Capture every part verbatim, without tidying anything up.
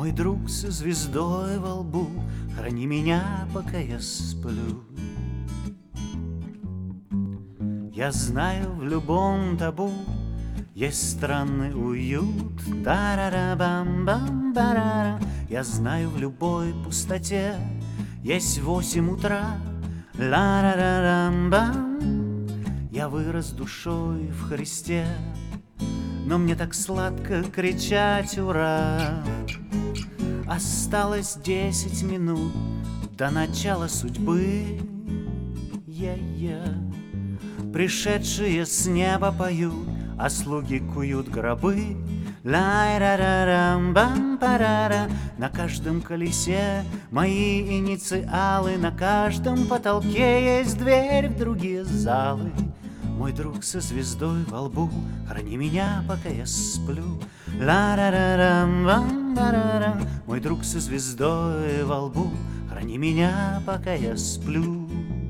Мой друг со звездой во лбу, храни меня, пока я сплю. Я знаю, в любом табу есть странный уют. Та-ра-ра-бам-бам-ба-ра-ра. Я знаю, в любой пустоте есть восемь утра. Ла-ра-ра-рам-бам. Я вырос душой в Христе, но мне так сладко кричать ура. Осталось десять минут до начала судьбы. Я-я. Пришедшие с неба поют, а слуги куют гробы. Лай-ра-ра-рам-бам-парара. На каждом колесе мои инициалы, на каждом потолке есть дверь в другие залы. Мой друг со звездой во лбу, храни меня, пока я сплю. Ла-ра-ра-рам-бам-парара. Мой друг со звездой во лбу, храни меня, пока я сплю.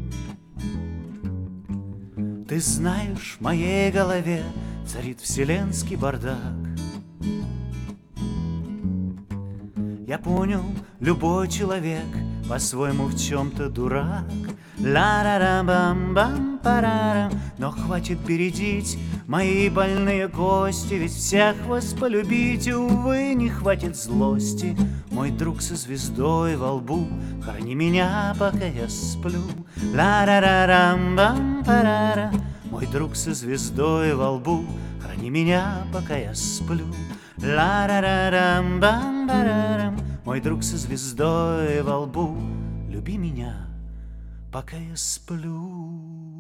Ты знаешь, в моей голове царит вселенский бардак. Я понял, любой человек по-своему в чем-то дурак. Ла-ра-ра-бам-бам-парара. Но хватит бередить мои больные кости, ведь всех вас полюбить, увы, не хватит злости. Мой друг со звездой во лбу, храни меня, пока я сплю. Ла-ра-ра-рам-бам-парара. Мой друг со звездой во лбу, храни меня, пока я сплю. Ла-ра-ра-рам-бам-парара. Мой друг со звездой во лбу, люби меня, пока я сплю.